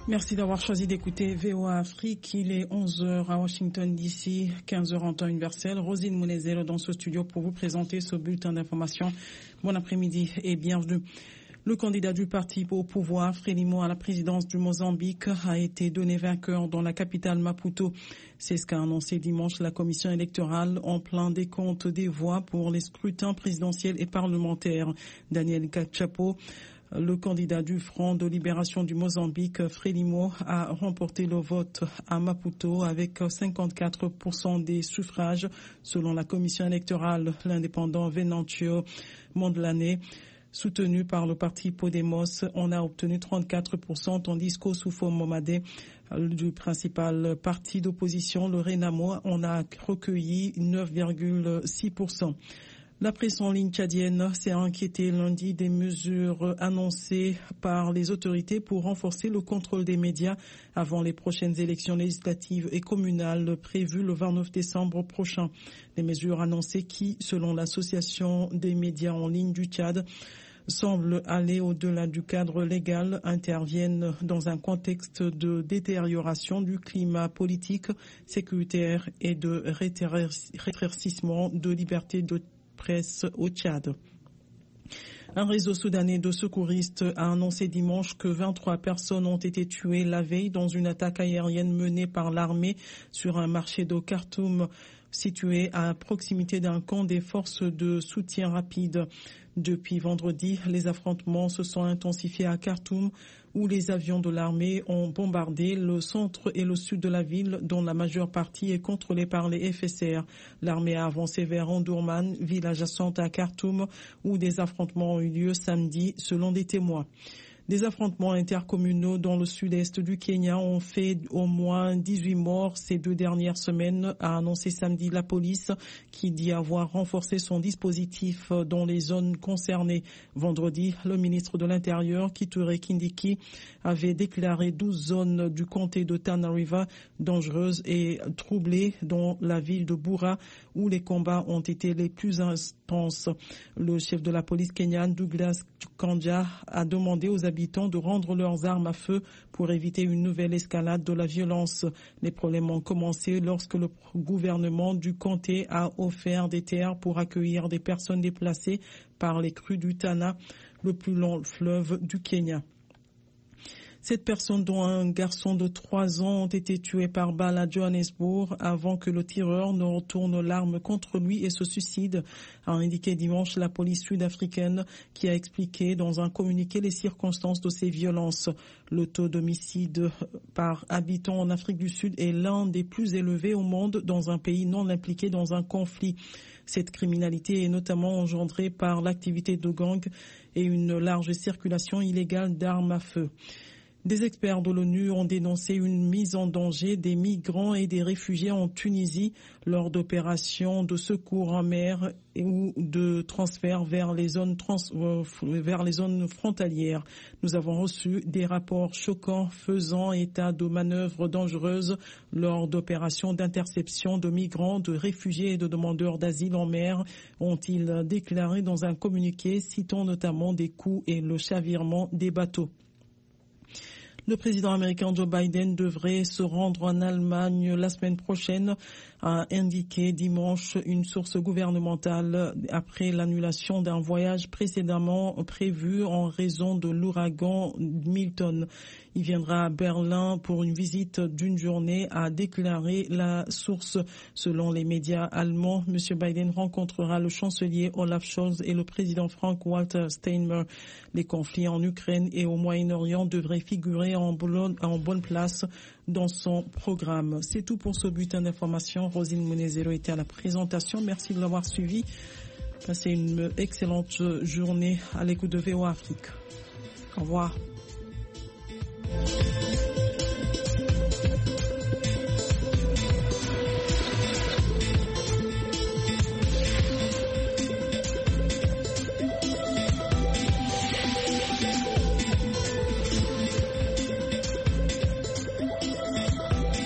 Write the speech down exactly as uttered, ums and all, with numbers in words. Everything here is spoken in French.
Merci d'avoir choisi d'écouter V O A Afrique. Il est onze heures à Washington D C, quinze heures en temps universel. Rosine Mounezero dans ce studio pour vous présenter ce bulletin d'information. Bon après-midi et bienvenue. Le candidat du parti au pouvoir, Frelimo, à la présidence du Mozambique, a été donné vainqueur dans la capitale Maputo. C'est ce qu'a annoncé dimanche la commission électorale en plein décompte des voix pour les scrutins présidentiels et parlementaires. Daniel Cachapo, le candidat du Front de libération du Mozambique, Frelimo, a remporté le vote à Maputo avec cinquante-quatre pour cent des suffrages. Selon la commission électorale, l'indépendant Venancio Mondlane, soutenu par le parti Podemos, on a obtenu trente-quatre pour cent, tandis qu'Oussoufo Momade, du principal parti d'opposition, le Renamo, on a recueilli neuf virgule six pour cent. La presse en ligne tchadienne s'est inquiétée lundi des mesures annoncées par les autorités pour renforcer le contrôle des médias avant les prochaines élections législatives et communales prévues le vingt-neuf décembre prochain. Les mesures annoncées qui, selon l'association des médias en ligne du Tchad, semblent aller au-delà du cadre légal, interviennent dans un contexte de détérioration du climat politique, sécuritaire et de rétrécissement de liberté de presse au Tchad. Un réseau soudanais de secouristes a annoncé dimanche que vingt-trois personnes ont été tuées la veille dans une attaque aérienne menée par l'armée sur un marché de Khartoum situé à proximité d'un camp des forces de soutien rapide. Depuis vendredi, les affrontements se sont intensifiés à Khartoum, où les avions de l'armée ont bombardé le centre et le sud de la ville, dont la majeure partie est contrôlée par les F S R. L'armée a avancé vers Omdurman, ville adjacente à Khartoum, où des affrontements ont eu lieu samedi, selon des témoins. Des affrontements intercommunaux dans le sud-est du Kenya ont fait au moins dix-huit morts ces deux dernières semaines, a annoncé samedi la police, qui dit avoir renforcé son dispositif dans les zones concernées. Vendredi, le ministre de l'Intérieur, Kithure Kindiki, avait déclaré douze zones du comté de Tana River dangereuses et troublées, dont la ville de Boura, où les combats ont été les plus intenses. Le chef de la police kenyane, Douglas Kanja, a demandé aux habitants de rendre leurs armes à feu pour éviter une nouvelle escalade de la violence. Les problèmes ont commencé lorsque le gouvernement du comté a offert des terres pour accueillir des personnes déplacées par les crues du Tana, le plus long fleuve du Kenya. Sept personnes, dont un garçon de trois ans, ont été tuées par balle à Johannesburg avant que le tireur ne retourne l'arme contre lui et se suicide, a indiqué dimanche la police sud-africaine, qui a expliqué dans un communiqué les circonstances de ces violences. Le taux d'homicide par habitant en Afrique du Sud est l'un des plus élevés au monde dans un pays non impliqué dans un conflit. Cette criminalité est notamment engendrée par l'activité de gangs et une large circulation illégale d'armes à feu. Des experts de l'ONU ont dénoncé une mise en danger des migrants et des réfugiés en Tunisie lors d'opérations de secours en mer ou de transfert vers les zones trans, euh, vers les zones frontalières. Nous avons reçu des rapports choquants faisant état de manœuvres dangereuses lors d'opérations d'interception de migrants, de réfugiés et de demandeurs d'asile en mer, ont-ils déclaré dans un communiqué citant notamment des coups et le chavirement des bateaux. Le président américain Joe Biden devrait se rendre en Allemagne la semaine prochaine, a indiqué dimanche une source gouvernementale après l'annulation d'un voyage précédemment prévu en raison de l'ouragan Milton. Il viendra à Berlin pour une visite d'une journée, a déclaré la source. Selon les médias allemands, M. Biden rencontrera le chancelier Olaf Scholz et le président Frank-Walter Steinmeier. Les conflits en Ukraine et au Moyen-Orient devraient figurer en bonne, en bonne place dans son programme. C'est tout pour ce bulletin d'information. Rosine Mounezero était à la présentation. Merci de l'avoir suivi. Passez une excellente journée à l'écoute de V O A Afrique. Au revoir. Thank you.